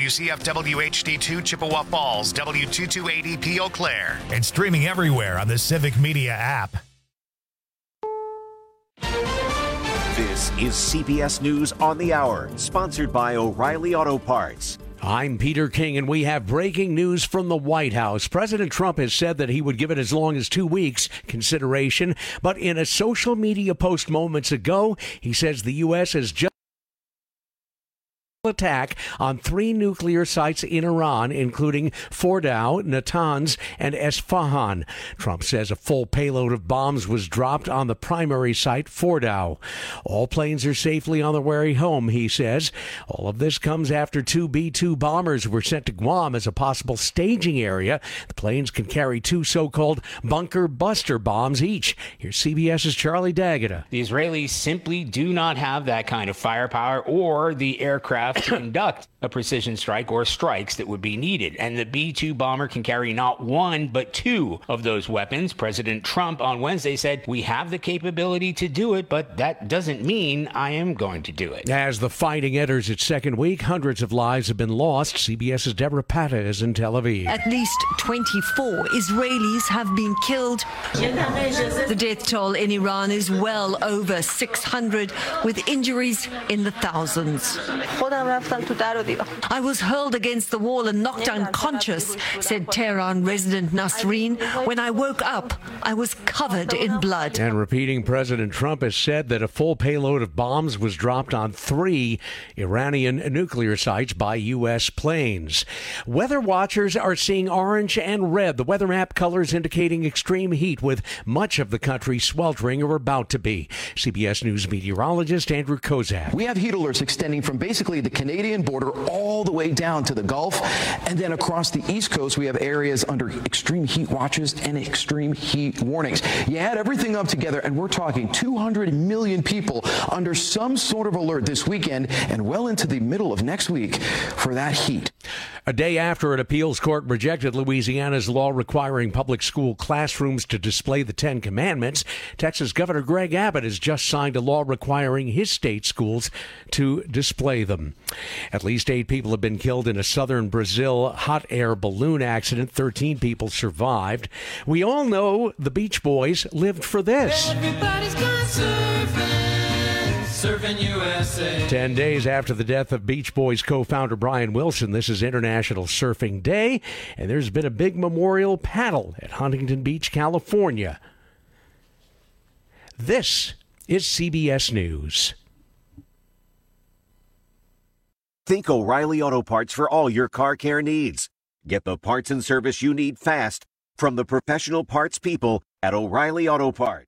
WCF WHD2 Chippewa Falls, W228EP Eau Claire. And streaming everywhere on the Civic Media app. This is CBS News on the Hour, sponsored by O'Reilly Auto Parts. I'm Peter King, and we have breaking news from the White House. President Trump has said that he would give it as long as 2 weeks consideration, but in a social media post moments ago, he says the U.S. has just attack on 3 nuclear sites in Iran, including Fordow, Natanz, and Esfahan. Trump says a full payload of bombs was dropped on the primary site, Fordow. All planes are safely on their way home, he says. All of this comes after 2 B-2 bombers were sent to Guam as a possible staging area. The planes can carry 2 so-called bunker buster bombs each. Here's CBS's Charlie D'Agata. The Israelis simply do not have that kind of firepower or the aircraft to conduct a precision strike or strikes that would be needed. And the B-2 bomber can carry not 1, but 2 of those weapons. President Trump on Wednesday said, "We have the capability to do it, but that doesn't mean I am going to do it." As the fighting enters its second week, hundreds of lives have been lost. CBS's Deborah Patta is in Tel Aviv. At least 24 Israelis have been killed. The death toll in Iran is well over 600, with injuries in the thousands. I was hurled against the wall and knocked unconscious, said Tehran resident Nasreen. When I woke up, I was covered in blood. And repeating, President Trump has said that a full payload of bombs was dropped on 3 Iranian nuclear sites by U.S. planes. Weather watchers are seeing orange and red, the weather map colors indicating extreme heat, with much of the country sweltering or about to be. CBS News meteorologist Andrew Kozak. We have heat alerts extending from basically the Canadian border all the way down to the Gulf, and then across the East Coast we have areas under extreme heat watches and extreme heat warnings. You add everything up together and we're talking 200 million people under some sort of alert this weekend and well into the middle of next week for that heat. A day after an appeals court rejected Louisiana's law requiring public school classrooms to display the 10 Commandments, Texas Governor Greg Abbott has just signed a law requiring his state schools to display them. At least 8 people have been killed in a southern Brazil hot air balloon accident. 13 people survived. We all know the Beach Boys lived for this. Everybody's gone surfing USA. 10 days after the death of Beach Boys co-founder Brian Wilson, this is International Surfing Day, and there's been a big memorial paddle at Huntington Beach, California. This is CBS News. Think O'Reilly Auto Parts for all your car care needs. Get the parts and service you need fast from the professional parts people at O'Reilly Auto Parts.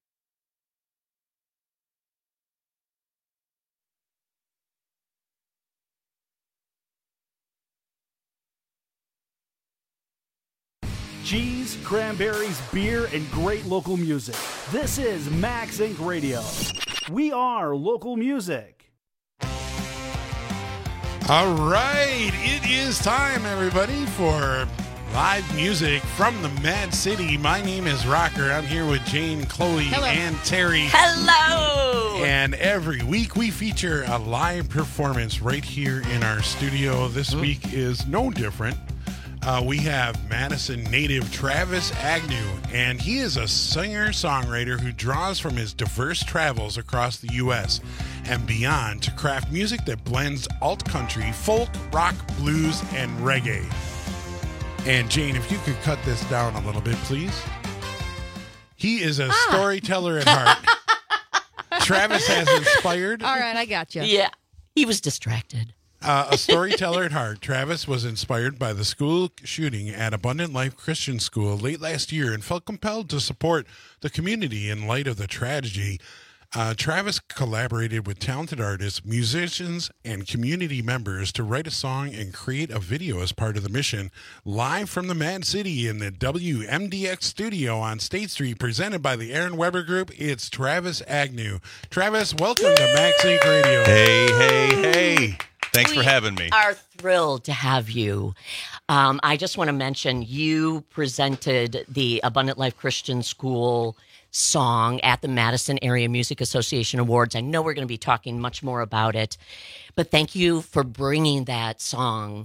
Cheese, cranberries, beer, and great local music. This is Max Inc. Radio. We are local music. All right, it is time, everybody, for live music from the Mad City. My name is Rocker. I'm here with Jane, Chloe, Hello. and Terry. Hello! And every week we feature a live performance right here in our studio. This week is no different. We have Madison native Travis Agnew, and he is a singer-songwriter who draws from his diverse travels across the U.S. and beyond to craft music that blends alt-country, folk, rock, blues, and reggae. And Jane, if you could cut this down a little bit, please. He is a storyteller at heart. Travis has inspired. All right, I got you. Yeah, he was distracted. A storyteller at heart, Travis was inspired by the school shooting at Abundant Life Christian School late last year and felt compelled to support the community in light of the tragedy. Travis collaborated with talented artists, musicians, and community members to write a song and create a video as part of the mission. Live from the Mad City in the WMDX studio on State Street, presented by the Aaron Weber Group, it's Travis Agnew. Travis, welcome to Max Inc. Radio. Hey. Thanks for having me. We are thrilled to have you. I just want to mention you presented the Abundant Life Christian School song at the Madison Area Music Association Awards. I know we're going to be talking much more about it, but thank you for bringing that song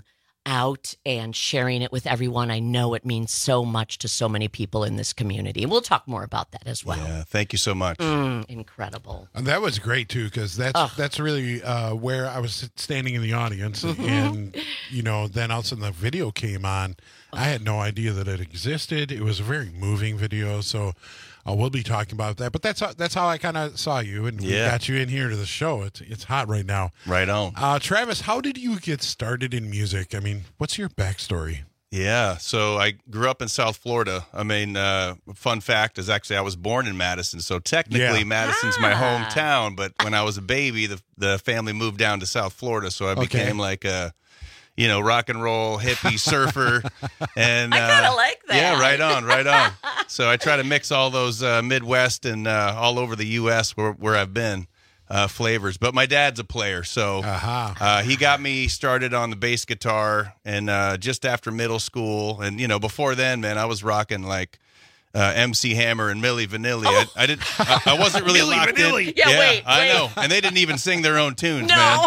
out and sharing it with everyone. I know it means so much to so many people in this community. And we'll talk more about that as well. Yeah, thank you so much. Incredible. And that was great too, because that's really where I was standing in the audience, and then all of a sudden the video came on. I had no idea that it existed. It was a very moving video, so we'll be talking about that. But that's how I kind of saw you, and we got you in here to the show. It's hot right now. Right on. Travis, how did you get started in music? I mean, what's your backstory? Yeah, so I grew up in South Florida. I mean, fun fact is actually I was born in Madison, so technically Madison's my hometown. But when I was a baby, the family moved down to South Florida, so I became like a rock and roll hippie surfer. And I kind of like that. Yeah, right on. So I try to mix all those Midwest and all over the U.S. where I've been. Flavors, but my dad's a player, so he got me started on the bass guitar, and just after middle school, and before then, man, I was rocking like MC Hammer and Milli Vanilli. I wasn't really locked in. Yeah, wait. I know, and they didn't even sing their own tunes, No. man.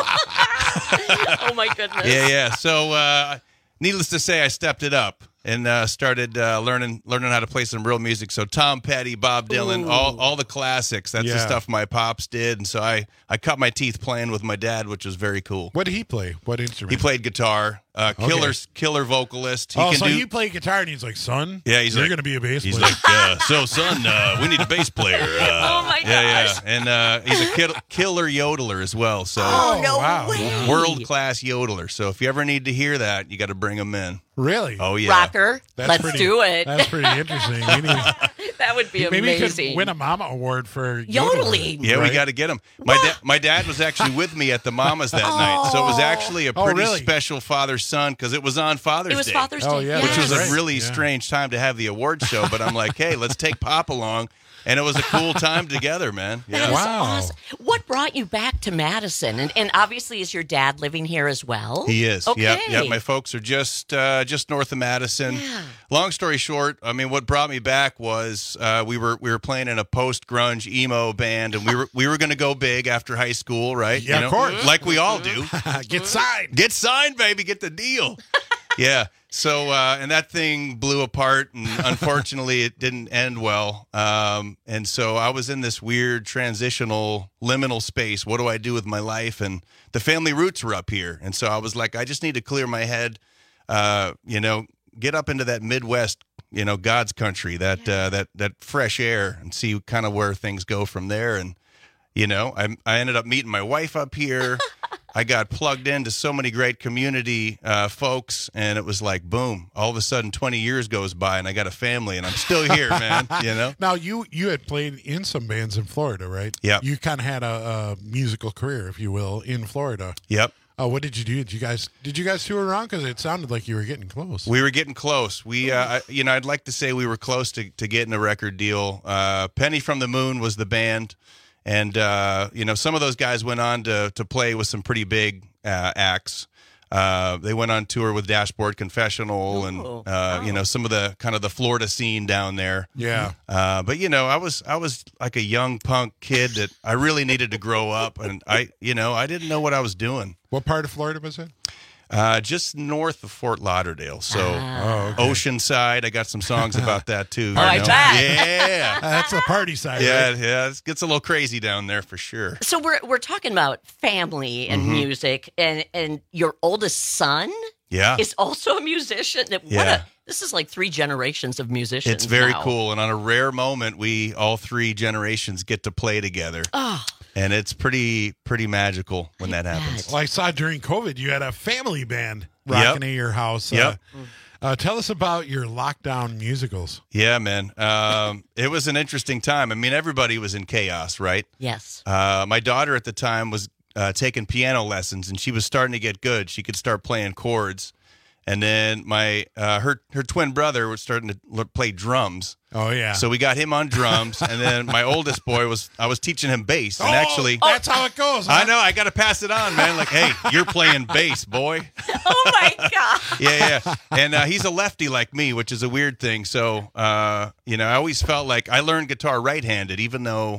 Oh my goodness. Yeah. So, needless to say, I stepped it up and started learning how to play some real music. So Tom Petty, Bob Dylan, all the classics. That's the stuff my pops did. And so I cut my teeth playing with my dad, which was very cool. What did he play? What instrument? He played guitar. Killer vocalist. He played guitar, and he's like, son, he's you're going to be a bass player. He's like, so son, we need a bass player. Oh my gosh. And he's a killer yodeler as well. So way. World-class yodeler. So if you ever need to hear that, you got to bring him in. Really? Oh, yeah. Rocker, let's do it. That's pretty interesting. That would be maybe amazing. Maybe he could win a Mama Award for yodeling. Yeah, we got to get him. My dad was actually with me at the Mamas that night, so it was actually a pretty special father-son, because it was on Father's Day. It was Father's Day, which was a really strange time to have the award show, but I'm like, hey, let's take Pop along. And it was a cool time together, man. Yeah. That is awesome. What brought you back to Madison? And obviously, is your dad living here as well? He is. Okay. Yeah. My folks are just north of Madison. Yeah. Long story short, I mean, what brought me back was we were playing in a post-grunge emo band, and we were going to go big after high school, right? Yeah, of course. Like we all do. Get signed. Get signed, baby. Get the deal. Yeah. So, and that thing blew apart, and unfortunately it didn't end well. And so I was in this weird transitional liminal space. What do I do with my life? And the family roots were up here. And so I was like, I just need to clear my head, get up into that Midwest, God's country, that fresh air, and see kind of where things go from there. And, I ended up meeting my wife up here. I got plugged into so many great community folks, and it was like, boom, all of a sudden 20 years goes by, and I got a family, and I'm still here, man, Now, you had played in some bands in Florida, right? Yeah. You kind of had a musical career, if you will, in Florida. Yep. What did you do? Did you guys tour around? Because it sounded like you were getting close. We were getting close. I'd like to say we were close to getting a record deal. Penny from the Moon was the band. And, some of those guys went on to play with some pretty big acts. They went on tour with Dashboard Confessional and, some of the kind of the Florida scene down there. Yeah. But, I was like a young punk kid that I really needed to grow up. And I didn't know what I was doing. What part of Florida was it? Just north of Fort Lauderdale. So Oceanside. I got some songs about that too. I bet. Yeah. That's the party side. Yeah, right? yeah. It gets a little crazy down there for sure. So we're talking about family and music, and your oldest son is also a musician. This is like 3 generations of musicians. It's very now. cool. And on a rare moment, we all 3 generations get to play together. Oh. And it's pretty magical when that happens. Well, I saw during COVID you had a family band rocking at your house. Yep. Tell us about your lockdown musicals. Yeah, man. It was an interesting time. I mean, everybody was in chaos, right? Yes. My daughter at the time was taking piano lessons, and she was starting to get good. She could start playing chords. And then her twin brother was starting to play drums. Oh, yeah. So we got him on drums. And then my oldest boy I was teaching him bass. And actually, that's how it goes. Huh? I know. I got to pass it on, man. Like, hey, you're playing bass, boy. Oh, my God. Yeah. And he's a lefty like me, which is a weird thing. So, I always felt like I learned guitar right-handed, even though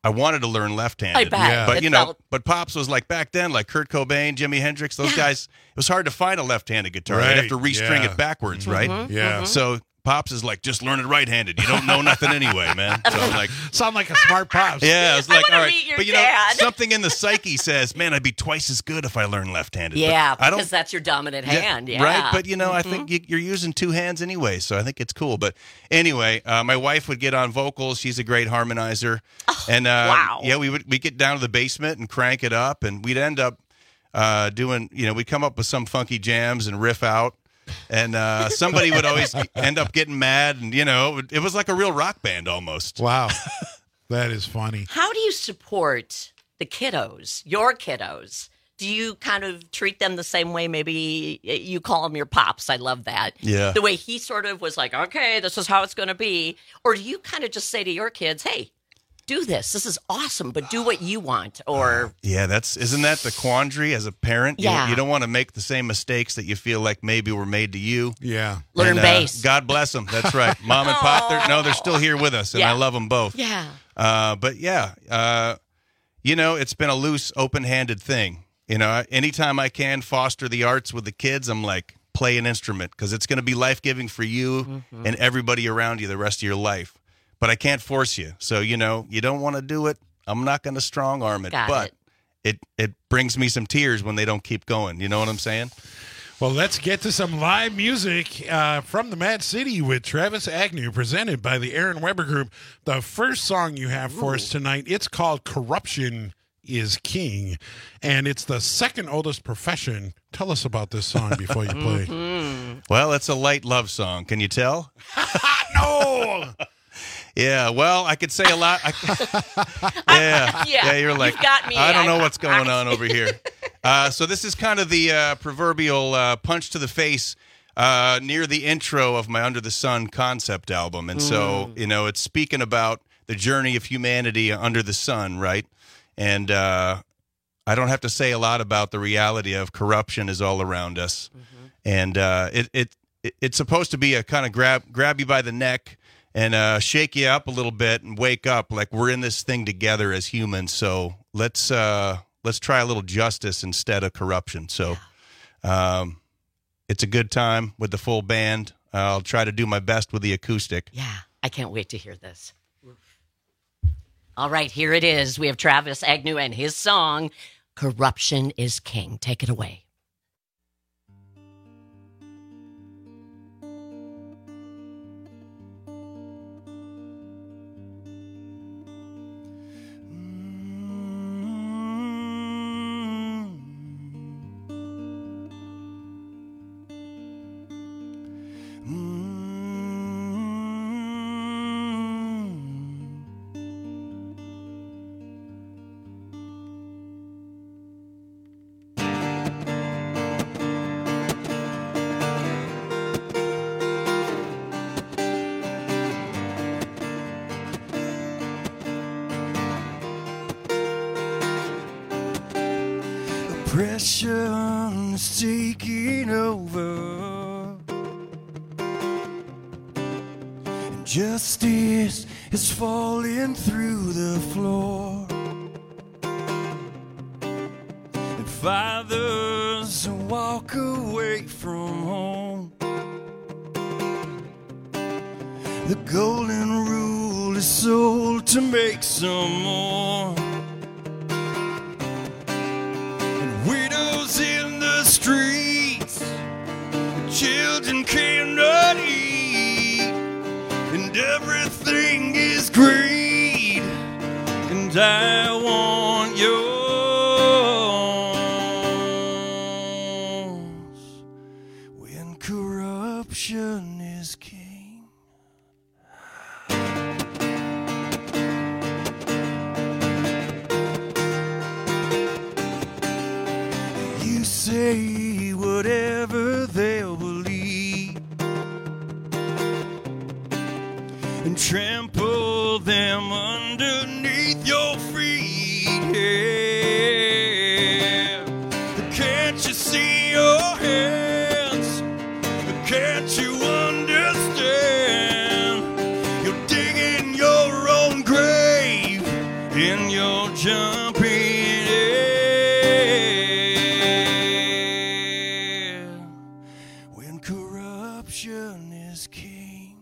I wanted to learn left-handed. I bet. Yeah. But, It you know, felt- but Pops was like back then, like Kurt Cobain, Jimi Hendrix, those guys, it was hard to find a left-handed guitar. Right, You'd have to restring yeah. it backwards, right? Yeah. So Pops is like, just learn it right-handed. You don't know nothing anyway, man. So I'm like, Sound like a smart Pops. yeah, it's like, wanna all right. meet your But, you dad. know, something in the psyche says, man, I'd be twice as good if I learned left-handed. But Yeah, I don't, because that's your dominant hand. Yeah. Right, but you know, I think you're using two hands anyway, so I think it's cool. But anyway, my wife would get on vocals. She's a great harmonizer, and wow. yeah, we'd get down to the basement and crank it up, and we'd end up doing, you know, we'd come up with some funky jams and riff out, and somebody would always end up getting mad, and you know, it was like a real rock band almost. Wow. That is funny. How do you support the kiddos, your kiddos? Do you kind of treat them the same way? Maybe you call them your pops. I love that. Yeah. The way he sort of was like, okay, this is how it's going to be. Or do you kind of just say to your kids, hey, do this. This is awesome, but do what you want. Or Yeah, isn't that the quandary as a parent? Yeah. You don't want to make the same mistakes that you feel like maybe were made to you. Yeah. learn And, bass. God bless them. That's right. Mom and Pop, they're still here with us, and Yeah. I love them both. Yeah. But yeah, you know, it's been a loose, open-handed thing. You know, anytime I can foster the arts with the kids, I'm like, play an instrument because it's going to be life-giving for you and everybody around you the rest of your life. But I can't force you. So, you know, you don't want to do it. I'm not going to strong arm it. Got but it brings me some tears when they don't keep going. You know what I'm saying? Well, let's get to some live music from the Mad City with Travis Agnew, presented by the Aaron Weber Group. The first song you have for us tonight, it's called Corruption is King, and it's the second oldest profession. Tell us about this song before you play. Well, it's a light love song. Can you tell? No! Yeah, well, I could say a lot. Yeah, you're like, you've got me. I don't know what's going on over here. So this is kind of the proverbial punch to the face near the intro of my Under the Sun concept album. And so, you know, it's speaking about the journey of humanity under the sun, right? And I don't have to say a lot about the reality of corruption is all around us. And it's supposed to be a kind of grab you by the neck and shake you up a little bit and wake up like we're in this thing together as humans. So let's try a little justice instead of corruption. So it's a good time with the full band. I'll try to do my best with the acoustic. Yeah, I can't wait to hear this. All right, here it is. We have Travis Agnew and his song, Corruption is King. Take it away. Oppression is taking over, and justice is falling through the floor, and fathers walk away from home. The golden rule is sold to make some more. Widows in the streets, children cannot eat, and everything is greed, and I want yours when corruption is king. You say whatever they'll believe and trample them underneath your feet. Yeah. Can't you see your hands? Can't you understand? You're digging your own grave in corruption is king.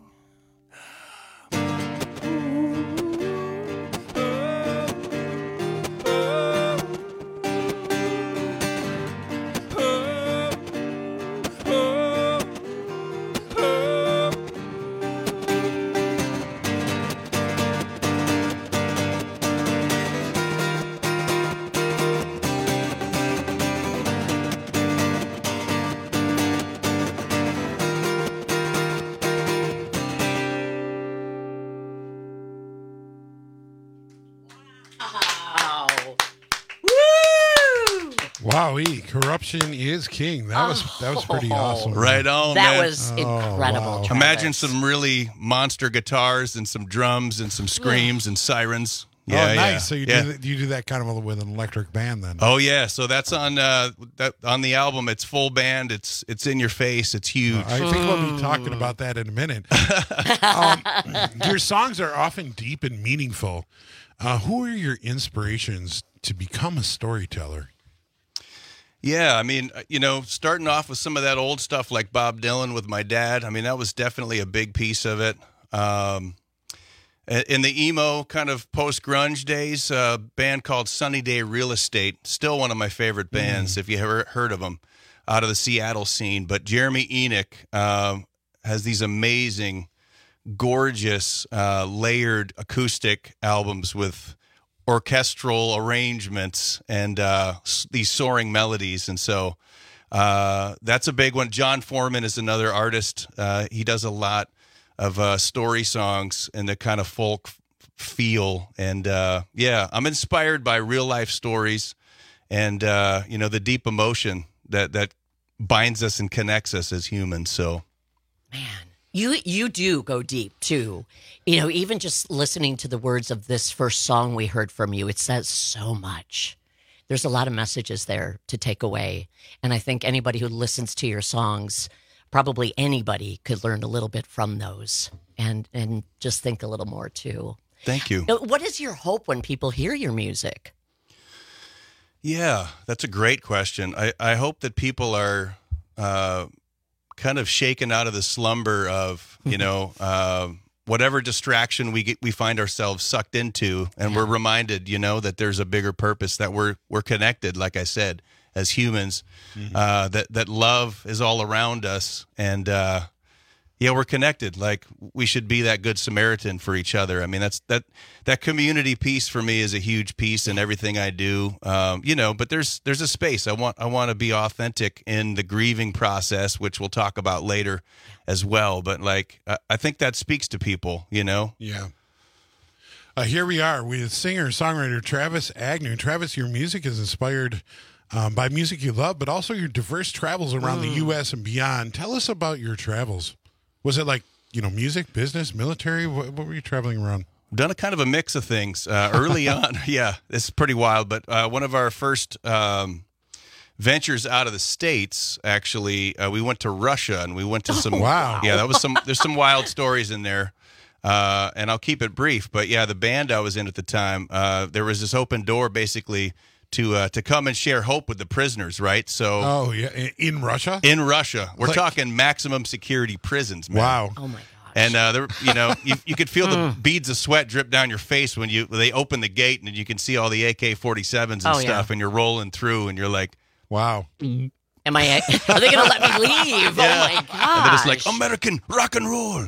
Wowee, corruption is king. That was pretty awesome. Right on, that man. was incredible. Wow. Imagine some really monster guitars and some drums and some screams and sirens. Yeah, nice. yeah. So you do that kind of with an electric band then? Oh yeah, so that's on on the album. It's full band. It's in your face. It's huge. I think we'll be talking about that in a minute. Your songs are often deep and meaningful. Who are your inspirations to become a storyteller? Yeah, I mean, starting off with some of that old stuff like Bob Dylan with my dad, I mean, that was definitely a big piece of it. In the emo kind of post-grunge days, a band called Sunny Day Real Estate, still one of my favorite bands, if you ever heard of them, out of the Seattle scene. But Jeremy Enoch has these amazing, gorgeous, layered acoustic albums with orchestral arrangements and these soaring melodies. And so that's a big one. John Foreman is another artist. He does a lot of story songs and the kind of folk feel. And I'm inspired by real life stories and, the deep emotion that binds us and connects us as humans. So, man. You do go deep, too. Even just listening to the words of this first song we heard from you, it says so much. There's a lot of messages there to take away. And I think anybody who listens to your songs, probably anybody, could learn a little bit from those and just think a little more, too. Thank you. What is your hope when people hear your music? Yeah, that's a great question. I hope that people are kind of shaken out of the slumber of, whatever distraction we find ourselves sucked into, and we're reminded, that there's a bigger purpose, that we're connected, like I said, as humans, that love is all around us, and we're connected. Like, we should be that good Samaritan for each other. I mean, that community piece for me is a huge piece in everything I do. But there's a space. I want to be authentic in the grieving process, which we'll talk about later as well. But I think that speaks to people, Yeah. Here we are with singer-songwriter Travis Agnew. Travis, your music is inspired by music you love, but also your diverse travels around the U.S. and beyond. Tell us about your travels. Was it music, business, military? What were you traveling around? Done a kind of a mix of things early on. Yeah, it's pretty wild. But one of our first ventures out of the States, actually, we went to Russia and we went to some. Wow. Yeah, there's some wild stories in there. And I'll keep it brief. But yeah, the band I was in at the time, there was this open door basically to come and share hope with the prisoners, right? So, oh yeah, in Russia. In Russia, we're talking maximum security prisons, man. Wow. Oh my gosh. And you could feel the beads of sweat drip down your face when they open the gate, and you can see all the AK-47s and stuff, and you're rolling through, and you're like, wow. Are they going to let me leave? Yeah. Oh my gosh. And then it's like American rock and roll.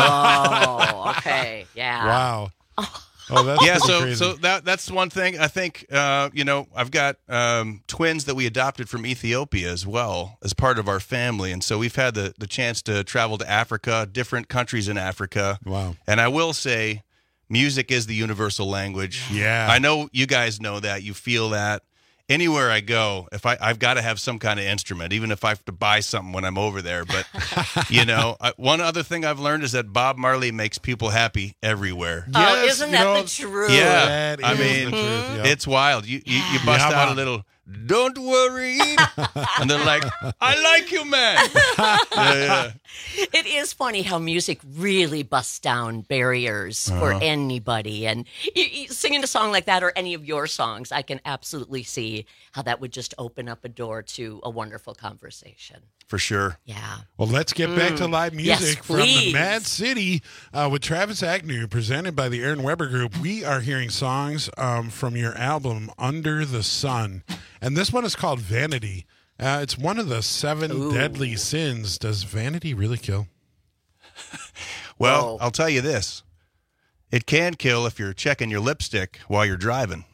Oh, okay, yeah. Wow. Oh, that's crazy. So that's one thing. I think I've got twins that we adopted from Ethiopia as well as part of our family, and so we've had the chance to travel to Africa, different countries in Africa. Wow! And I will say, music is the universal language. Yeah, I know you guys know that. You feel that. Anywhere I go, if I've got to have some kind of instrument, even if I have to buy something when I'm over there. But, one other thing I've learned is that Bob Marley makes people happy everywhere. Oh, isn't that the truth? Yeah. The truth. Yep. It's wild. You bust out a little, don't worry. And they're like, I like you, man. Yeah. It is funny how music really busts down barriers for anybody. And you singing a song like that or any of your songs, I can absolutely see how that would just open up a door to a wonderful conversation. For sure. Yeah. Well, let's get back to live music Yes, from the please. Mad City with Travis Agnew, presented by the Aaron Weber Group. We are hearing songs from your album, Under the Sun. And this one is called Vanity. It's one of the 7 deadly sins. Does vanity really kill? Well, I'll tell you this. It can kill if you're checking your lipstick while you're driving.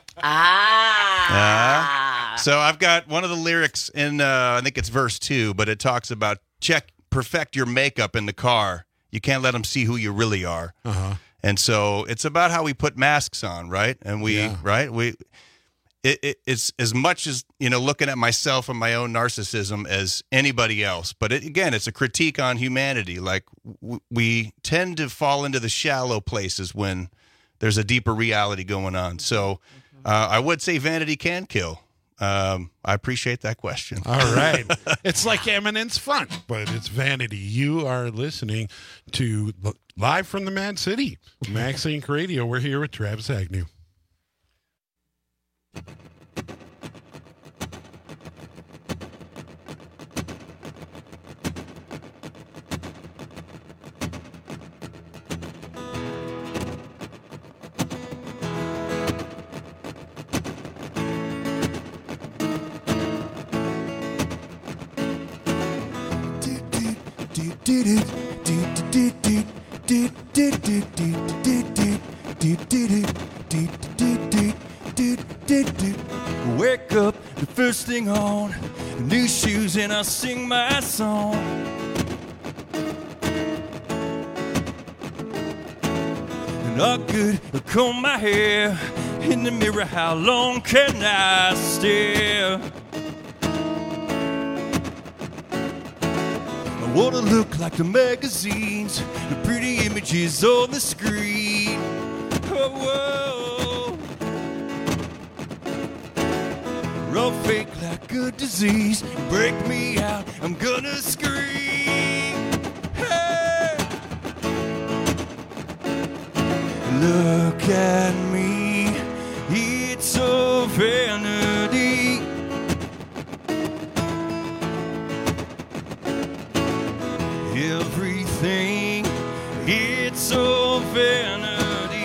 So I've got one of the lyrics in, I think it's verse 2, but it talks about perfect your makeup in the car. You can't let them see who you really are. And so it's about how we put masks on, right? And it's as much as, looking at myself and my own narcissism as anybody else. But it's a critique on humanity. Like we tend to fall into the shallow places when there's a deeper reality going on. So I would say vanity can kill. I appreciate that question. All right. It's like eminence fun, but it's vanity. You are listening to Live from the Mad City, Max Inc. Radio. We're here with Travis Agnew. Wake up, the first thing on, new shoes, and I sing my song. And all good, I comb my hair in the mirror. How long can I stare? I wanna look like the magazines, the pretty images on the screen. Oh, whoa. All fake like a disease. Break me out, I'm gonna scream. Hey! Look at me, it's all vanity. Everything, it's all vanity.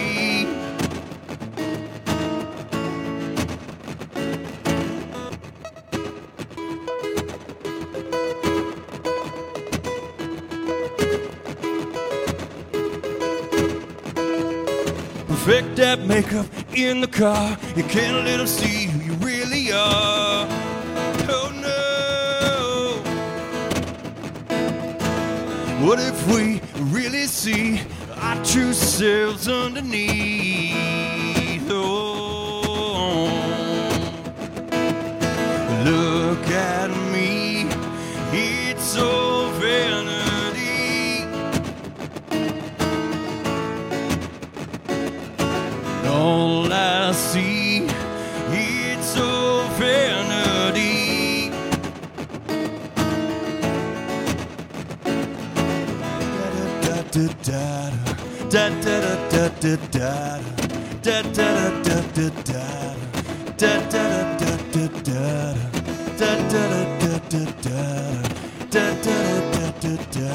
Perfect that makeup in the car. You can't let them see who you really are. Oh no. What if we really see our true selves underneath? Oh, look at me, it's all vanity. All I see, it's all vanity. Da da da da da da da da da da da da da da da da da da da.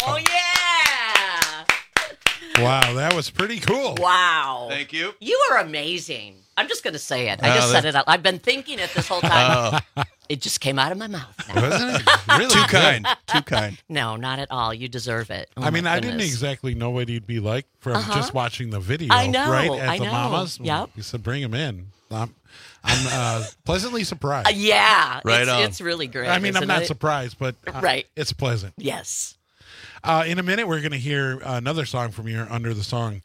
Oh, yeah. Wow, that was pretty cool. Wow. Thank you. You are amazing. I'm just going to say it. I just said it out. I've been thinking it this whole time. It just came out of my mouth. Wasn't it? Really Too good. kind. Too kind. No, not at all. You deserve it. Oh, I mean, my I didn't goodness. exactly know what he'd be like from just watching the video. I know, right? At I the know. Mamas. Yep. You said bring him in. I'm pleasantly surprised. Yeah. Right on. It's really great. I mean, I'm isn't not it? surprised, but Right. it's pleasant. Yes. In a minute, we're going to hear another song from your Under the Song.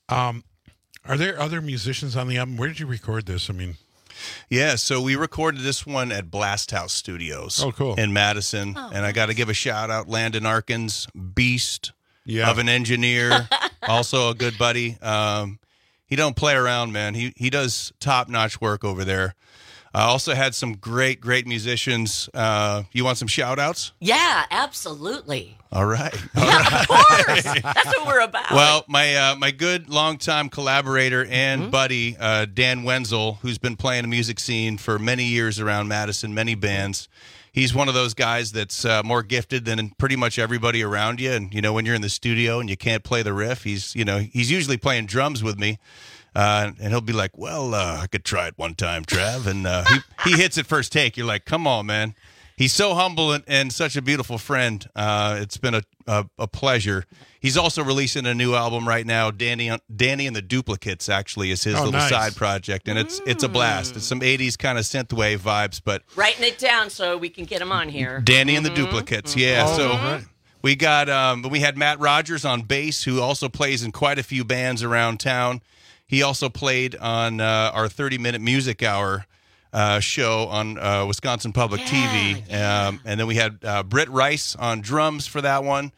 Are there other musicians on the album? Where did you record this? I mean, Yeah, so we recorded this one at Blast House Studios. Oh, cool. In Madison. And I got to give a shout out, Landon Arkins, beast of an engineer, also a good buddy. He don't play around, man. He does top-notch work over there. I also had some great musicians. You want some shout-outs? Yeah, absolutely. All right. Yeah, of course. That's what we're about. Well, my good longtime collaborator and buddy, Dan Wenzel, who's been playing the music scene for many years around Madison, many bands. He's one of those guys that's more gifted than pretty much everybody around you. And, when you're in the studio and you can't play the riff, he's usually playing drums with me. And he'll be like, well, I could try it one time, Trav. And he hits it first take. You're like, come on, man. He's so humble and such a beautiful friend. It's been a pleasure. He's also releasing a new album right now. Danny and the Duplicates actually is his little side project, and it's a blast. It's some 80s kind of synthwave vibes, but writing it down so we can get them on here. Danny and the Duplicates, yeah. So we got we had Matt Rogers on bass, who also plays in quite a few bands around town. He also played on our 30-minute music hour show on Wisconsin Public TV. And then we had Britt Rice on drums for that one.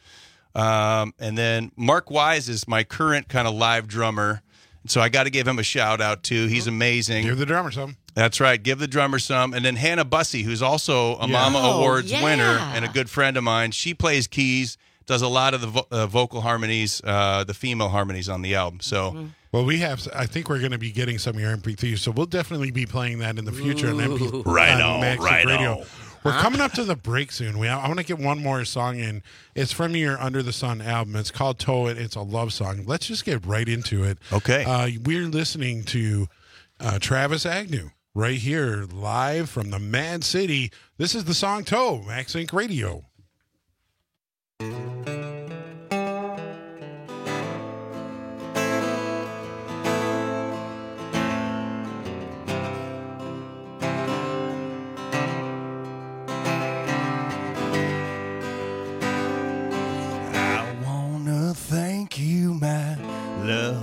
And then Mark Wise is my current kind of live drummer. So I got to give him a shout out too. He's amazing. Give the drummer some. That's right. Give the drummer some. And then Hannah Bussey, who's also a Mama Awards winner and a good friend of mine. She plays keys, does a lot of the vocal harmonies, the female harmonies on the album. So. Well, I think we're going to be getting some of your MP3s, so we'll definitely be playing that in the future on MP3 Radio. We're coming up to the break soon. I want to get one more song in. It's from your Under the Sun album. It's called Tow It. It's a love song. Let's just get right into it. Okay. We're listening to Travis Agnew right here live from the Mad City. This is the song Tow, Max Inc. Radio. Thank you, my love,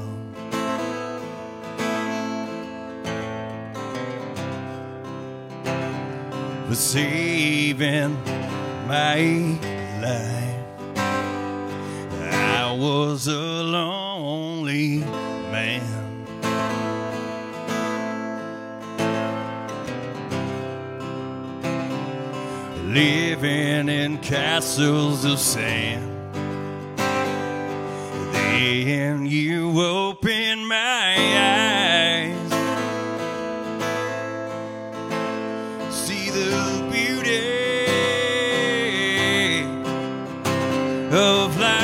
for saving my life. I was a lonely man, living in castles of sand. Then you open my eyes, see the beauty of life.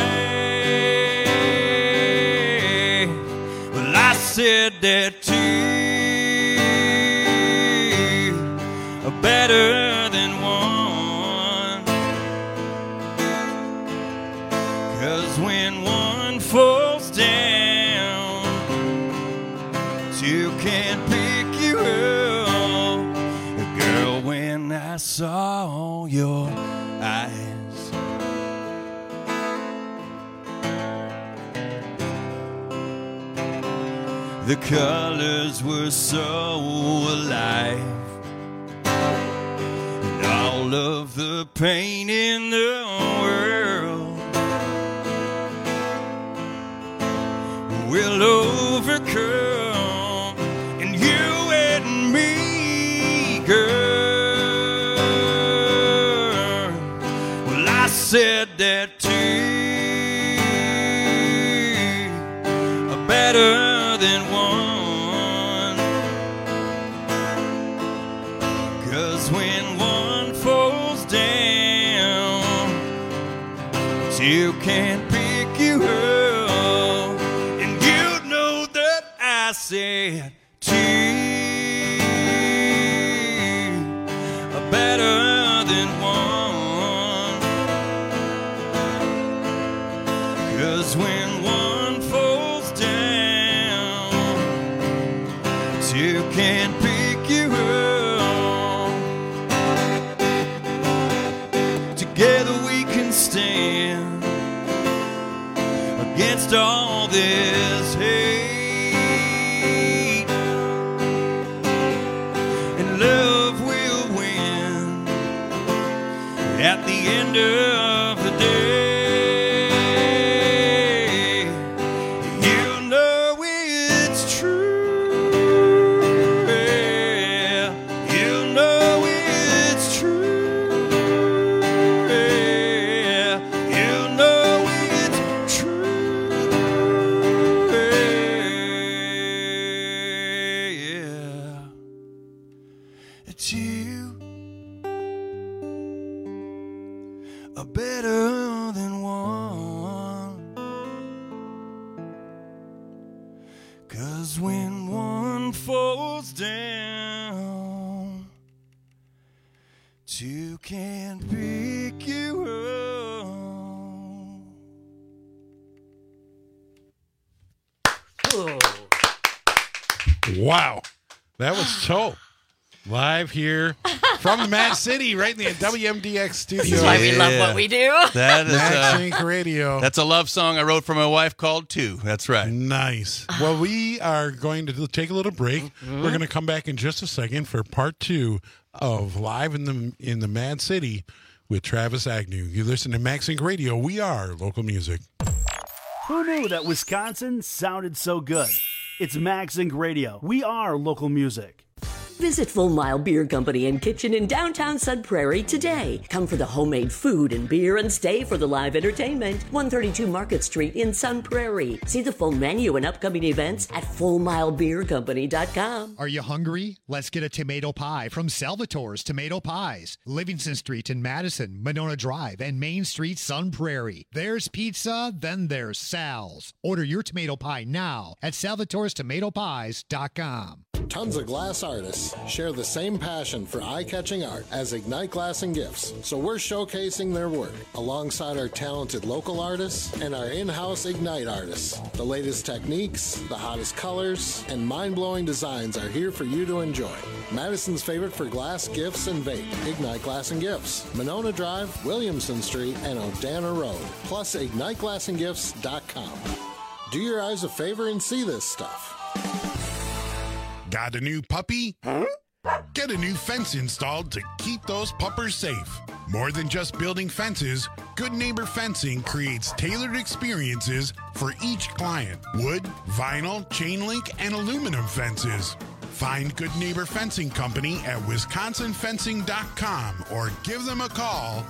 Well, I said that two are better than one, 'cause when one falls down, two can't pick you up. Girl, when I saw your eyes, the colors were so alive, and all of the pain in the world will overcome in you and me, girl. Well, I said that two are better than one, 'cause when one falls down, Two can't pick you up, and you know that I said two are better than one. 'Cause when one falls down, two can't pick you up. Together we can stand against all this hate, and love will win at the end of the day. You know it's true, yeah. You know it's true, yeah. You know it's true, yeah. Two are better than one. 'Cause when one falls down, two can't pick you up. Wow. That was so live here from the Mad City, right in the WMDX studio. This is why we love what we do. That is Max Inc. Radio. That's a love song I wrote for my wife called Two. That's right. Nice. Well, we are going to take a little break. We're going to come back in just a second for part 2 of Live in the Mad City with Travis Agnew. You listen to Max Inc. Radio. We are local music. Who knew that Wisconsin sounded so good? It's Max Inc. Radio. We are local music. Visit Full Mile Beer Company and Kitchen in downtown Sun Prairie today. Come for the homemade food and beer and stay for the live entertainment. 132 Market Street in Sun Prairie. See the full menu and upcoming events at FullMileBeerCompany.com. Are you hungry? Let's get a tomato pie from Salvatore's Tomato Pies. Livingston Street in Madison, Monona Drive, and Main Street, Sun Prairie. There's pizza, then there's Sal's. Order your tomato pie now at Salvatore'sTomatoPies.com. Tons of glass artists share the same passion for eye-catching art as Ignite Glass and Gifts, so we're showcasing their work alongside our talented local artists and our in-house Ignite artists. The latest techniques, the hottest colors, and mind-blowing designs are here for you to enjoy. Madison's favorite for glass, gifts, and vape, Ignite Glass and Gifts, Monona Drive, Williamson Street, and Odana Road, plus IgniteGlassandGifts.com. Do your eyes a favor and see this stuff. Got a new puppy? Get a new fence installed to keep those puppers safe. More than just building fences, Good Neighbor Fencing creates tailored experiences for each client. Wood, vinyl, chain link, and aluminum fences. Find Good Neighbor Fencing Company at wisconsinfencing.com or give them a call,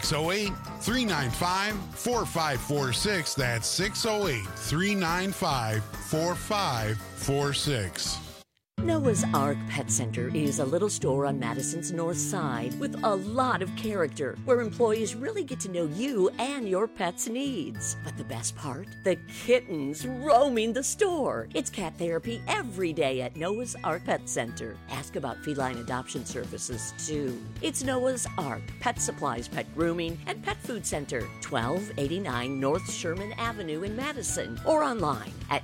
608-395-4546. That's 608-395-4546. Noah's Ark Pet Center is a little store on Madison's north side with a lot of character, where employees really get to know you and your pet's needs. But the best part? The kittens roaming the store. It's cat therapy every day at Noah's Ark Pet Center. Ask about feline adoption services, too. It's Noah's Ark Pet Supplies, Pet Grooming, and Pet Food Center, 1289 North Sherman Avenue in Madison, or online at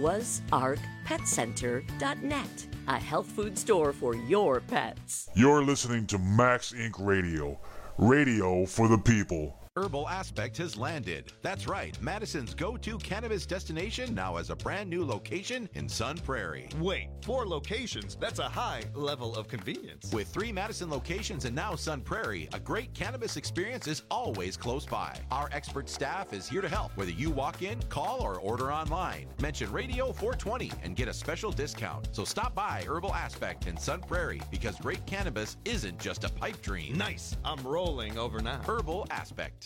noahsarkpetcenter.net. A health food store for your pets. You're listening to Max Inc. Radio. Radio for the people. Herbal Aspect has landed. That's right, Madison's go-to cannabis destination now has a brand new location in Sun Prairie. Wait, 4 locations? That's a high level of convenience. With 3 Madison locations and now Sun Prairie, a great cannabis experience is always close by. Our expert staff is here to help, whether you walk in, call, or order online. Mention Radio 420 and get a special discount. So stop by Herbal Aspect in Sun Prairie, because great cannabis isn't just a pipe dream. Nice. I'm rolling over now. Herbal Aspect.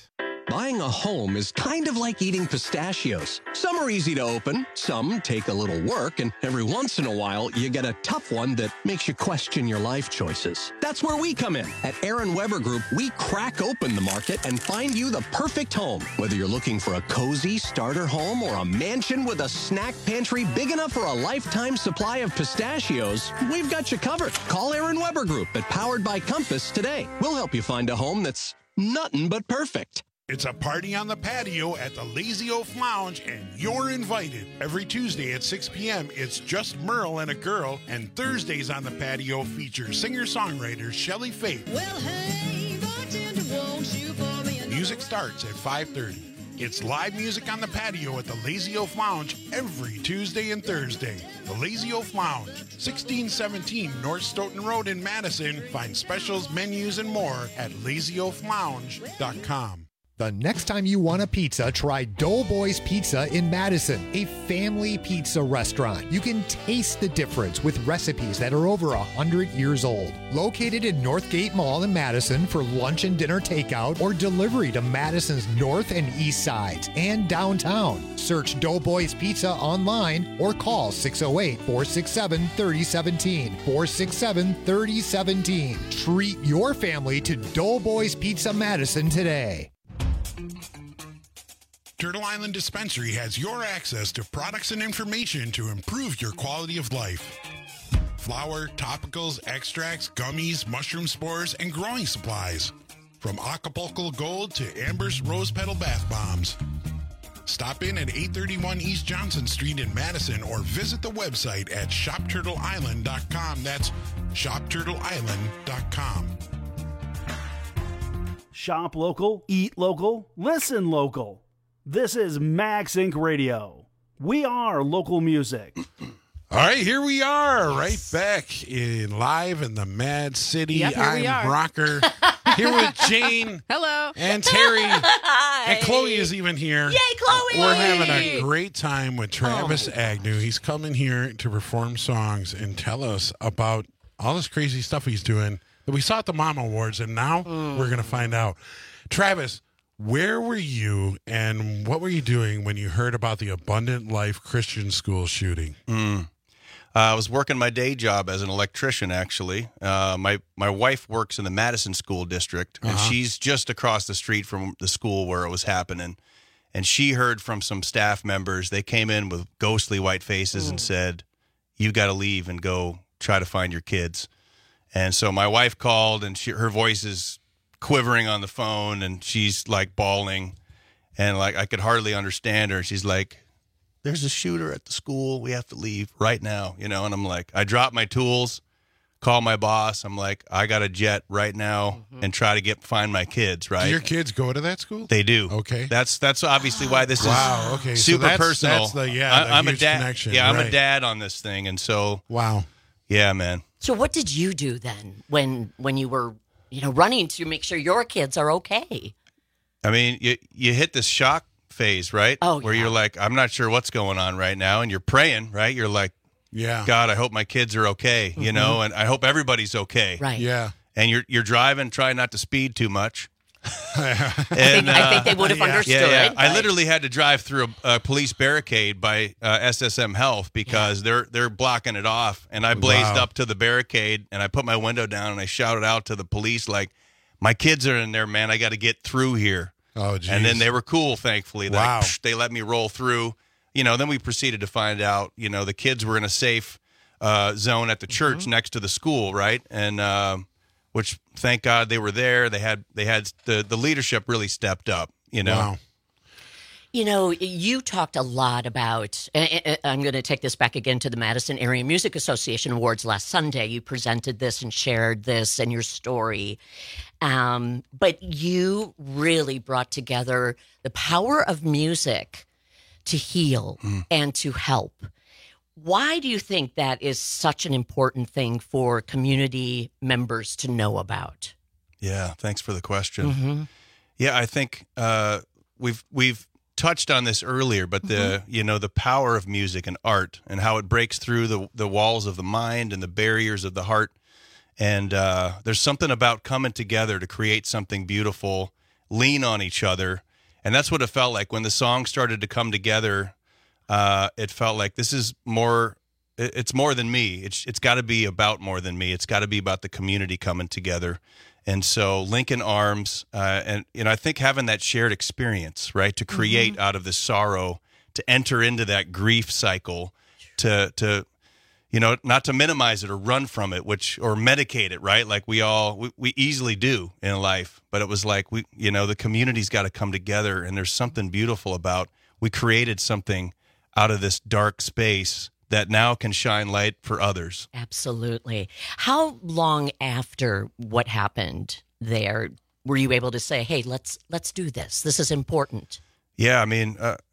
Buying a home is kind of like eating pistachios. Some are easy to open, some take a little work, and every once in a while, you get a tough one that makes you question your life choices. That's where we come in. At Aaron Weber Group, we crack open the market and find you the perfect home. Whether you're looking for a cozy starter home or a mansion with a snack pantry big enough for a lifetime supply of pistachios, we've got you covered. Call Aaron Weber Group at Powered by Compass today. We'll help you find a home that's nothing but perfect. It's a party on the patio at the Lazy Oaf Lounge, and you're invited. Every Tuesday at 6 p.m., it's just Merle and a girl, and Thursdays on the patio feature singer-songwriter Shelly Faith. Well, hey, bartender, won't you pour me a Music starts at 5:30. It's live music on the patio at the Lazy Oaf Lounge every Tuesday and Thursday. The Lazy Oaf Lounge, 1617 North Stoughton Road in Madison. Find specials, menus, and more at lazyoaflounge.com. The next time you want a pizza, try Doughboys Pizza in Madison, a family pizza restaurant. You can taste the difference with recipes that are over 100 years old. Located in Northgate Mall in Madison for lunch and dinner takeout or delivery to Madison's north and east sides and downtown. Search Doughboys Pizza online or call 608-467-3017. 467-3017. Treat your family to Doughboys Pizza Madison today. Turtle Island Dispensary has your access to products and information to improve your quality of life. Flour, topicals, extracts, gummies, mushroom spores, and growing supplies. From Acapulco Gold to Amber's Rose Petal Bath Bombs. Stop in at 831 East Johnson Street in Madison or visit the website at shopturtleisland.com. That's shopturtleisland.com. Shop local, eat local, listen local. This is Max Inc. Radio. We are local music. All right, here we are, right back in live in the Mad City. Yep, here we are. I'm Rocker, here with Jane. Hello. And Terry. Hi. And Chloe is even here. Yay, Chloe! We're having a great time with Travis Agnew. He's coming here to perform songs and tell us about all this crazy stuff he's doing that we saw at the Mama Awards, and now we're going to find out. Travis, where were you and what were you doing when you heard about the Abundant Life Christian School shooting? I was working my day job as an electrician, actually. My wife works in the Madison School District, and she's just across the street from the school where it was happening. And she heard from some staff members. They came in with ghostly white faces and said, "You got to leave and go try to find your kids." And so my wife called, and her voice is quivering on the phone, and she's like bawling, and like I could hardly understand her. She's like, "There's a shooter at the school. We have to leave right now," you know. And I'm like, I dropped my tools, call my boss. I'm like, I got a jet right now and try to find my kids. Right? Do your kids go to that school? They do. Okay. That's obviously why this is Okay. super So personal. That's the I'm a huge dad. connection. Yeah, I'm right. a dad on this thing, and so wow. Yeah, man. So what did you do then when you were, running to make sure your kids are okay? I mean, you hit this shock phase, right? Oh, where you're like, I'm not sure what's going on right now, and you're praying, right? You're like, yeah, God, I hope my kids are okay, you know, and I hope everybody's okay. Right. Yeah. And you're driving, trying not to speed too much. I think they would have understood. Yeah. I literally had to drive through a police barricade by SSM Health because they're blocking it off. And I blazed up to the barricade, and I put my window down, and I shouted out to the police, like, "My kids are in there, man. I got to get through here." Oh, geez. And then they were cool, thankfully. Wow. They let me roll through. Then we proceeded to find out, the kids were in a safe zone at the church next to the school, right? And which, thank God, they were there. They had the leadership really stepped up, Wow. You talked a lot about, I'm going to take this back again to the Madison Area Music Association Awards last Sunday. You presented this and shared this and your story. But you really brought together the power of music to heal and to help. Why do you think that is such an important thing for community members to know about? Yeah, thanks for the question. Mm-hmm. Yeah, I think we've touched on this earlier, but the power of music and art and how it breaks through the walls of the mind and the barriers of the heart. And there's something about coming together to create something beautiful, lean on each other, And that's what it felt like when the song started to come together. It felt like this is more. It's more than me. It's got to be about more than me. It's got to be about the community coming together. And so Lincoln Arms, and I think having that shared experience, right, to create out of this sorrow, to enter into that grief cycle, to not to minimize it or run from it, or medicate it, right? Like we easily do in life. But it was like the community's got to come together, and there's something beautiful about we created something out of this dark space that now can shine light for others. Absolutely. How long after what happened there were you able to say, hey, let's do this? This is important. Yeah, I mean,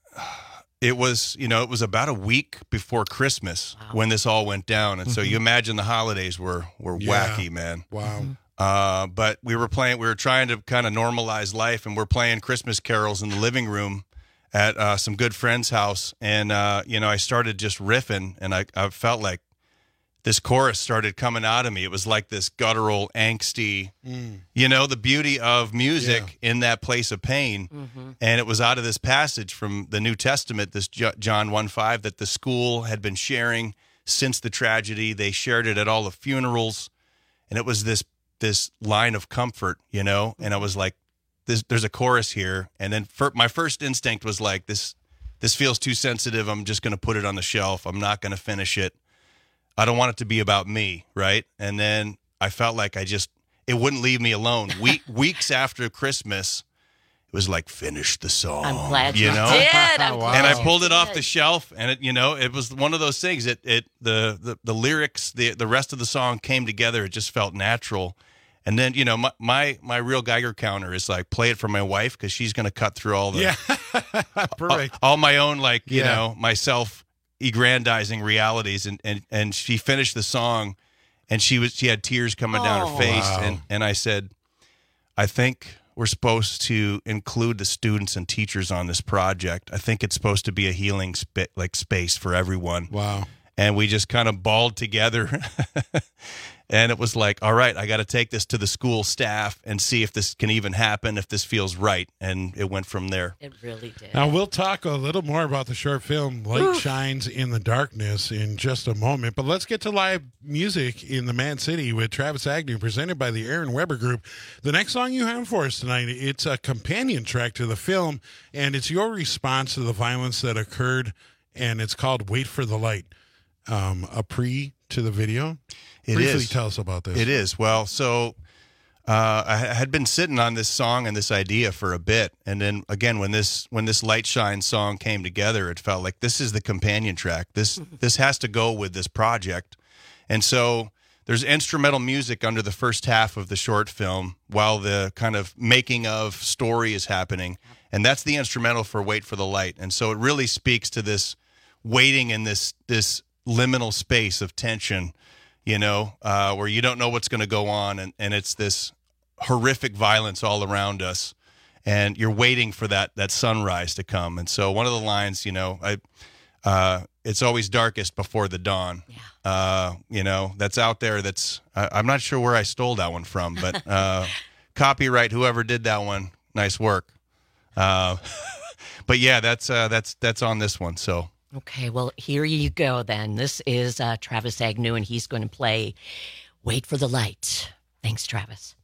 it was about a week before Christmas when this all went down. And so you imagine the holidays were wacky, man. Wow. But we were trying to kind of normalize life, and we're playing Christmas carols in the living room at some good friend's house, and I started just riffing, and I felt like this chorus started coming out of me. It was like this guttural, angsty, the beauty of music in that place of pain. And it was out of this passage from the New Testament, this John 1:5, that the school had been sharing since the tragedy. They shared it at all the funerals, and it was this line of comfort, and I was like, there's a chorus here, and then my first instinct was like, this feels too sensitive. I'm just going to put it on the shelf. I'm not going to finish it. I don't want it to be about me, right? And then I felt like it wouldn't leave me alone. Weeks after Christmas, it was like, finish the song. I'm glad you did. I'm glad and I pulled it off the shelf, and it was one of those things. The lyrics, the rest of the song came together. It just felt natural. And then, my real Geiger counter is like, play it for my wife, because she's going to cut through all the perfect, all my own, my self-aggrandizing realities. And she finished the song, and she had tears coming down her face. Wow. And I said, I think we're supposed to include the students and teachers on this project. I think it's supposed to be a healing space for everyone. Wow. And we just kind of balled together. And it was like, all right, I got to take this to the school staff and see if this can even happen, if this feels right. And it went from there. It really did. Now, we'll talk a little more about the short film, Light Shines in the Darkness, in just a moment. But let's get to live music in the Man City with Travis Agnew, presented by the Aaron Weber Group. The next song you have for us tonight, it's a companion track to the film, and it's your response to the violence that occurred, and it's called Wait for the Light. A pre to the video. Briefly tell us about this. It is. Well, so I had been sitting on this song and this idea for a bit, and then again, when this Light Shine song came together, it felt like this is the companion track. This has to go with this project. And so there's instrumental music under the first half of the short film while the kind of making of story is happening, and that's the instrumental for Wait for the Light. And so it really speaks to this waiting in this liminal space of tension, where you don't know what's going to go on, and it's this horrific violence all around us, and you're waiting for that sunrise to come. And so one of the lines, it's always darkest before the dawn. That's out there. I'm not sure where I stole that one from, but copyright whoever did that one, nice work. But yeah, that's on this one. So. Okay, well, here you go then. This is Travis Agnew, and he's going to play Wait for the Light. Thanks, Travis.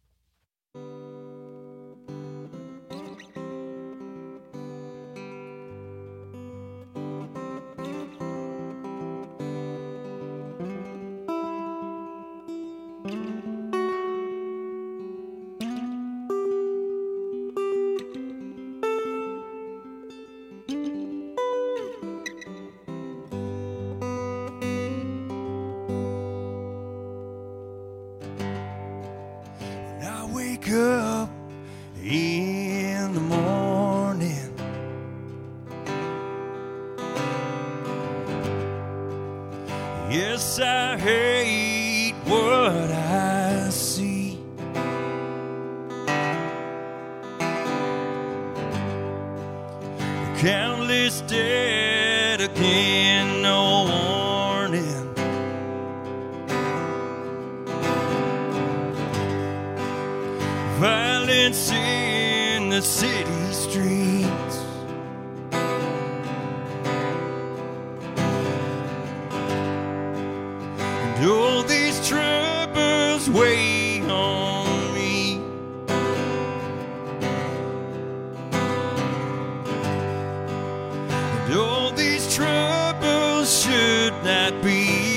Up in the morning, yes, I hate what I see. Countless dead again, no warning. Violence in the city streets. And all these troubles should not be.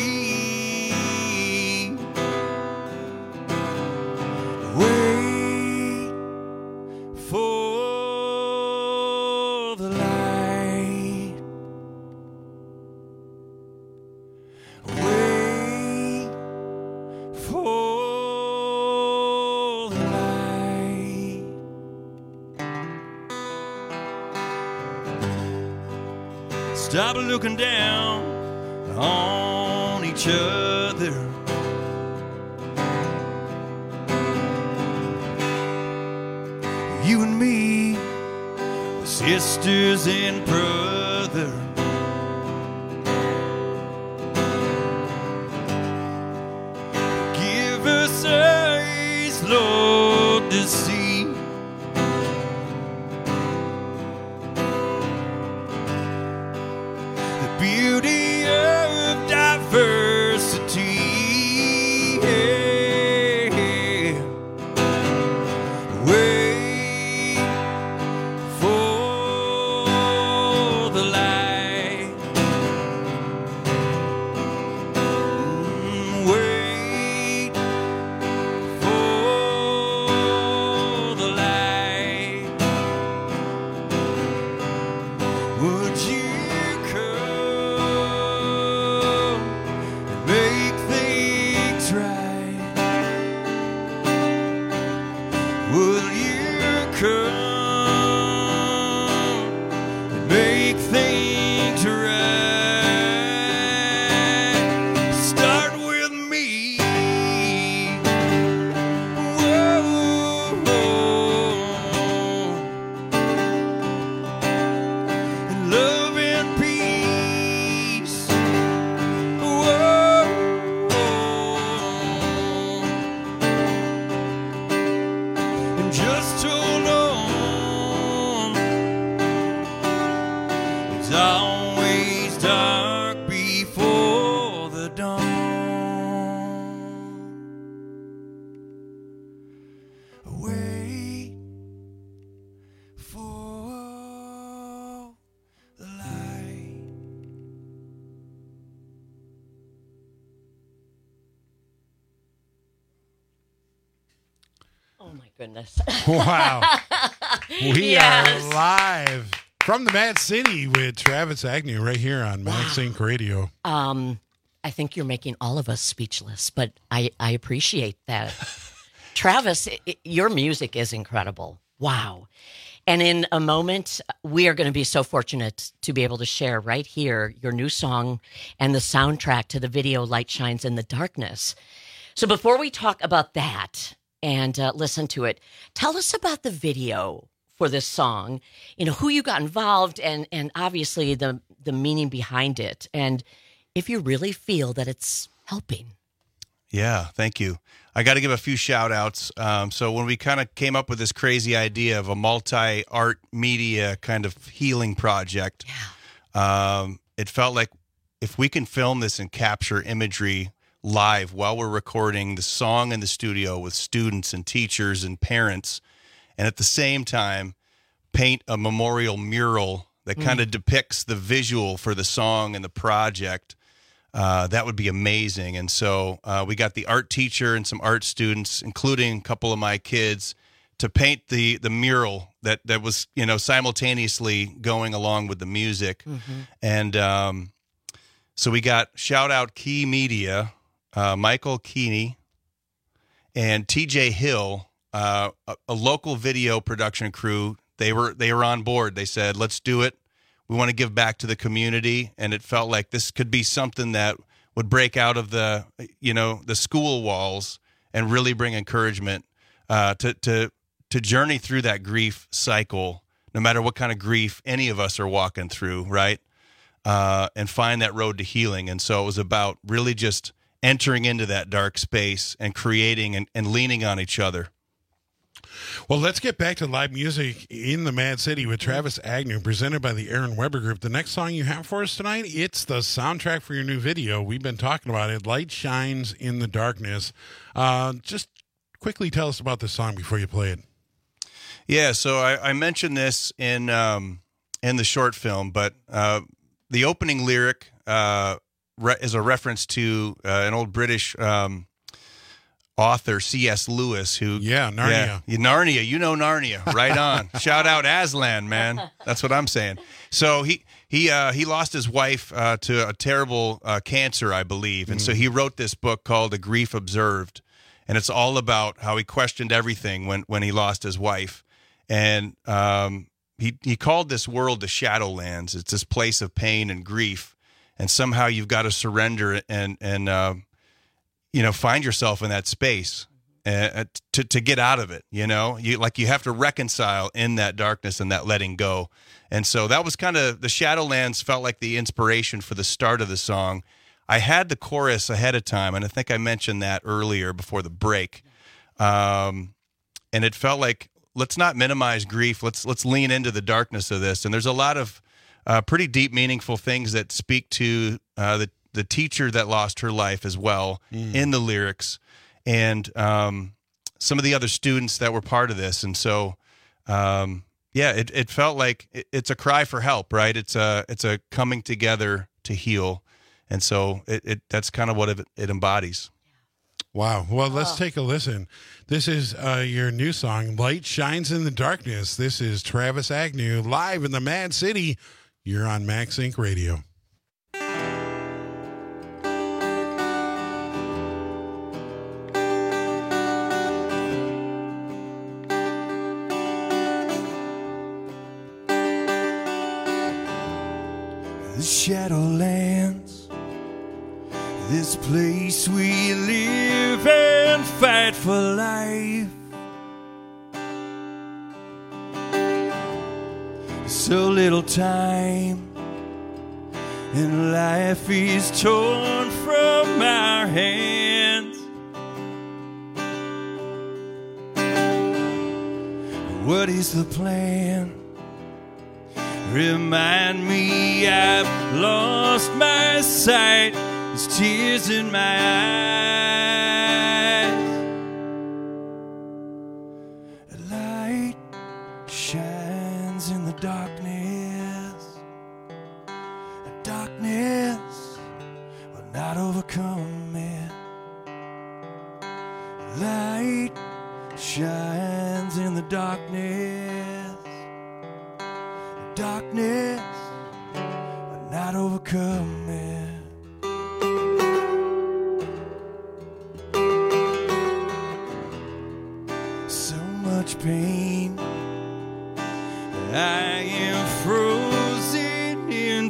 Wait for the light. Wait for the light. Stop looking down on each other. You and me, sisters and brother. Give us eyes, Lord, to see. The beauty of diversity. Wait for the light. Wait for the light. Would you come and make things right? Will you come and make things right? Start with me. Whoa. And love and peace. Whoa. And just hold on. It's always dark before the dawn. Wait for the light. Oh my goodness. Wow. We Yes. are live from the Mad City with Travis Agnew right here on Max Inc. Radio. I think you're making all of us speechless, but I appreciate that. Travis, your music is incredible. Wow. And in a moment, we are going to be so fortunate to be able to share right here your new song and the soundtrack to the video Light Shines in the Darkness. So before we talk about that and listen to it, tell us about the video for this song, you know, who you got involved and obviously the meaning behind it. And if you really feel that it's helping. Yeah, thank you. I got to give a few shout outs. So when we kind of came up with this crazy idea of a multi-art media kind of healing project, it felt like if we can film this and capture imagery live while we're recording the song in the studio with students and teachers and parents, and at the same time paint a memorial mural that kind of depicts the visual for the song and the project, that would be amazing. And so we got the art teacher and some art students, including a couple of my kids, to paint the mural that was, you know, simultaneously going along with the music. And so we got shout out Key Media, Michael Keeney, and TJ Hill, a local video production crew. They were on board. They said, let's do it. We want to give back to the community. And it felt like this could be something that would break out of the school walls and really bring encouragement to journey through that grief cycle, no matter what kind of grief any of us are walking through, right? And find that road to healing. And so it was about really just entering into that dark space and creating and leaning on each other. Well, let's get back to live music in the Mad City with Travis Agnew, presented by the Aaron Weber Group. The next song you have for us tonight, it's the soundtrack for your new video. We've been talking about it, Light Shines in the Darkness. Just quickly tell us about this song before you play it. Yeah, so I mentioned this in in the short film, but the opening lyric is a reference to an old British author, C.S. Lewis, who Narnia. Narnia, you know Narnia, right on. Shout out Aslan, man. That's what I'm saying. So he lost his wife to a terrible cancer, I believe, and so he wrote this book called A Grief Observed, and it's all about how he questioned everything when he lost his wife, and he called this world the Shadowlands. It's this place of pain and grief, and somehow you've got to surrender and find yourself in that space to get out of it. You have to reconcile in that darkness and that letting go. And so that was kind of, the Shadowlands felt like the inspiration for the start of the song. I had the chorus ahead of time, and I think I mentioned that earlier before the break. And it felt like, let's not minimize grief. Let's lean into the darkness of this. And there's a lot of pretty deep, meaningful things that speak to the teacher that lost her life as well in the lyrics, and some of the other students that were part of this. And so, it felt like it's a cry for help, right? It's a coming together to heal. And so that's kind of what it embodies. Wow. Well, let's take a listen. This is your new song, Light Shines in the Darkness. This is Travis Agnew live in the Mad City. You're on Max Inc. Radio. The Shadowlands, this place we live and fight for life. So little time, and life is torn from our hands. What is the plan? Remind me I've lost my sight. There's tears in my eyes. A light shines in the darkness. The darkness will not overcome it. A light shines in the darkness. Darkness will not overcome it. So much pain, I am frozen in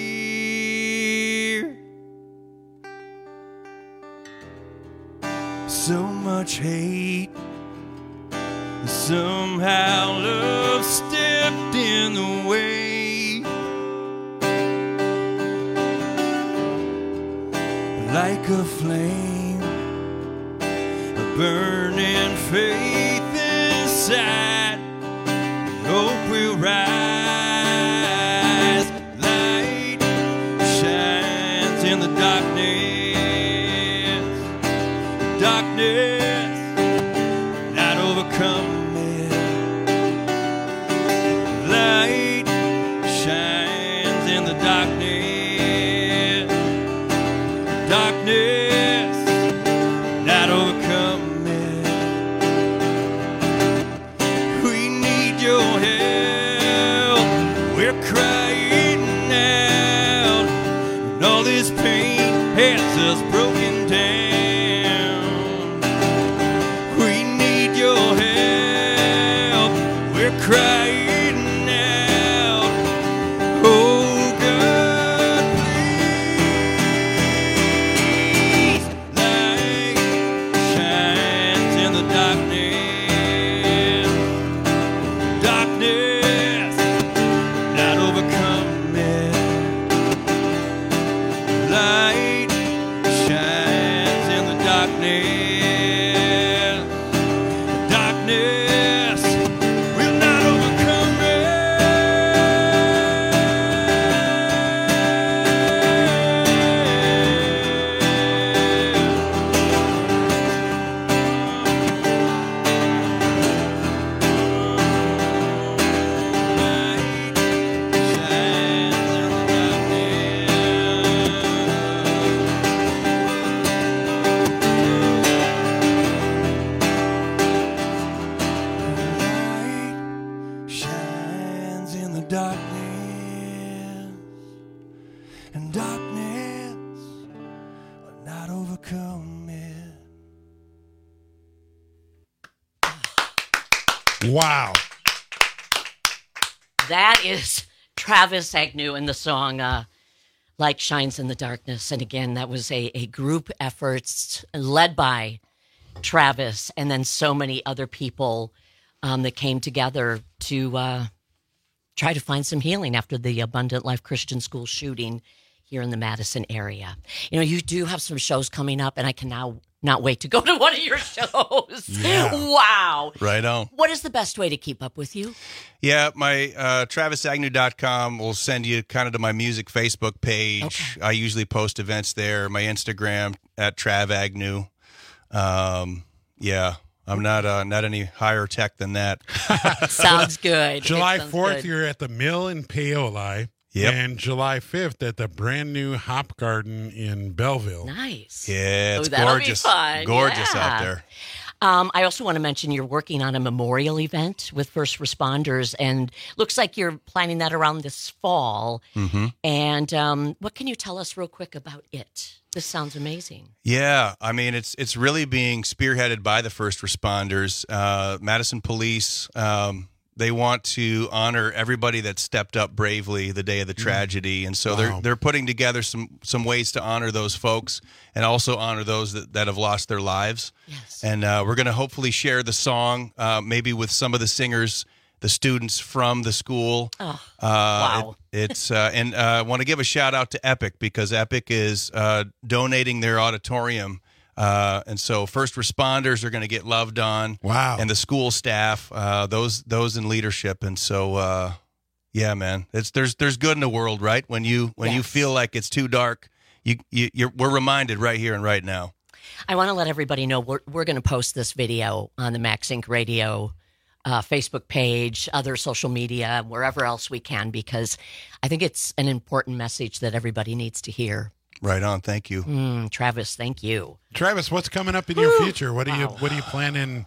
fear. So much hate, somehow love stepped in the way. Like a flame, a burning faith inside, hope will rise. Light shines in the darkness. Darkness not overcome. Light shines in the darkness. Darkness not overcome it. We need your help. We're crying out, and all this pain has us broken down. We need your help. We're crying. and darkness will not overcome it. Wow. That is Travis Agnew in the song Light Shines in the Darkness. And again, that was a group effort led by Travis and then so many other people that came together to try to find some healing after the Abundant Life Christian School shooting here in the Madison area. You know, you do have some shows coming up, and I can now not wait to go to one of your shows. Yeah. Wow. Right on. What is the best way to keep up with you? Yeah, my TravisAgnew.com will send you kind of to my music Facebook page. Okay. I usually post events there. My Instagram at Trav Agnew. Yeah, I'm not any higher tech than that. Sounds good. July Sounds 4th, good. you're at the Mill in Paoli. Yep. And July 5th at the brand new Hop Garden in Belleville. Nice. Yeah, it's that'll gorgeous. Be fun. Gorgeous Yeah. out there. I also want to mention you're working on a memorial event with first responders, and looks like you're planning that around this fall. Mm-hmm. And what can you tell us real quick about it? This sounds amazing. Yeah, I mean, it's really being spearheaded by the first responders. Madison Police, they want to honor everybody that stepped up bravely the day of the tragedy, and so they're putting together some ways to honor those folks and also honor those that have lost their lives. Yes. And we're going to hopefully share the song maybe with some of the singers, the students from the school. Oh, wow. And I want to give a shout out to Epic, because Epic is donating their auditorium. And so first responders are going to get loved on. Wow. And the school staff, those in leadership. And so, yeah, man, there's good in the world, right? When you feel like it's too dark, we're reminded right here and right now. I want to let everybody know we're going to post this video on the Max Inc. Radio Facebook page, other social media, wherever else we can, because I think it's an important message that everybody needs to hear. Right on. Thank you. Travis, thank you. Travis, what's coming up in your future? What are you planning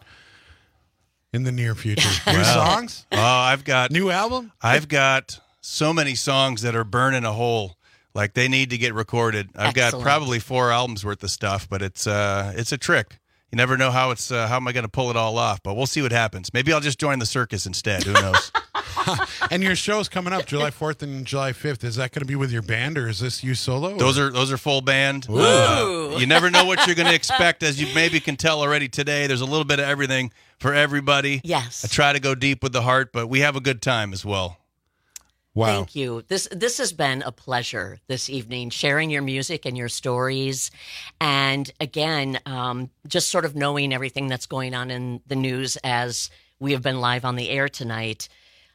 in the near future? New songs? Oh, I've got new album? I've got so many songs that are burning a hole. Like, they need to get recorded. I've got probably 4 albums worth of stuff, but it's a trick. You never know how am I going to pull it all off, but we'll see what happens. Maybe I'll just join the circus instead. Who knows? And your show's coming up July 4th and July 5th. Is that going to be with your band, or is this you solo? Those are full band. You never know what you're going to expect, as you maybe can tell already today. There's a little bit of everything for everybody. Yes. I try to go deep with the heart, but we have a good time as well. Wow. Thank you. This has been a pleasure this evening, sharing your music and your stories. And again, just sort of knowing everything that's going on in the news as we have been live on the air tonight.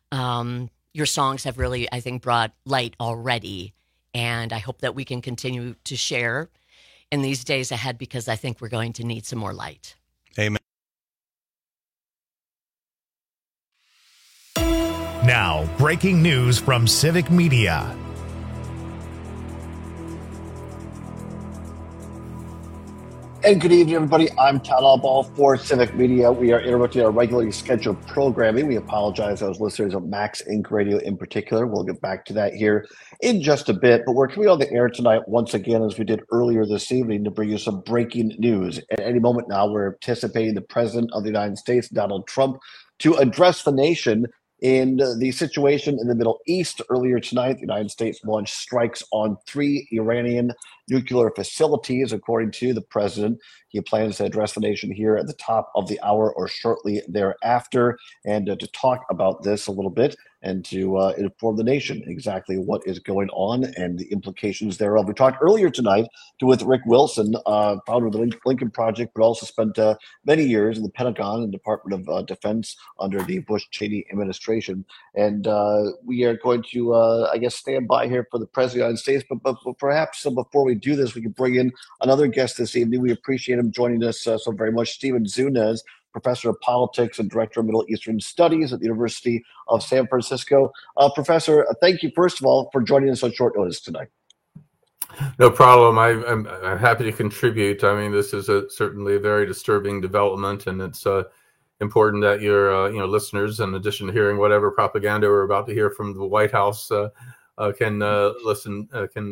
Your songs have really, I think, brought light already. And I hope that we can continue to share in these days ahead, because I think we're going to need some more light. Amen. Now, breaking news from Civic Media. And good evening, everybody. I'm Todd Allball for Civic Media. We are interrupting our regularly scheduled programming. We apologize to those listeners of Max Inc. Radio in particular. We'll get back to that here in just a bit. But we're coming on the air tonight once again, as we did earlier this evening, to bring you some breaking news. At any moment now, we're anticipating the President of the United States, Donald Trump, to address the nation in the situation in the Middle East. Earlier tonight, the United States launched strikes on 3 Iranian nuclear facilities, according to the president. He plans to address the nation here at the top of the hour or shortly thereafter, and to talk about this a little bit and to inform the nation exactly what is going on and the implications thereof. We talked earlier tonight with Rick Wilson, founder of the Lincoln Project, but also spent many years in the Pentagon and Department of Defense under the Bush-Cheney administration. And we are going to, stand by here for the President of the United States. But perhaps before we do this, we can bring in another guest this evening. We appreciate him joining us so very much. Stephen Zunez, Professor of Politics and Director of Middle Eastern Studies at the University of San Francisco. Professor, thank you, first of all, for joining us on short notice tonight. No problem. I'm happy to contribute. I mean, this is certainly a very disturbing development, and it's important that your listeners, in addition to hearing whatever propaganda we're about to hear from the White House, can listen, can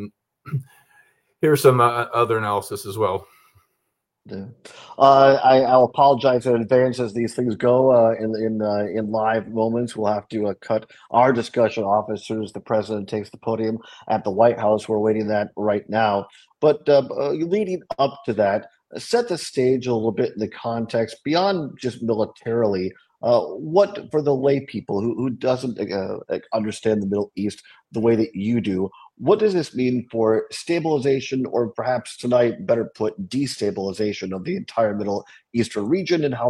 here's some other analysis as well. Yeah. I'll apologize in advance as these things go in live moments. We'll have to cut our discussion off as soon as the president takes the podium at the White House. We're waiting that right now. But leading up to that, set the stage a little bit in the context beyond just militarily. What for the lay people who doesn't understand the Middle East the way that you do? What does this mean for stabilization, or perhaps tonight, better put, destabilization of the entire Middle Eastern region, and how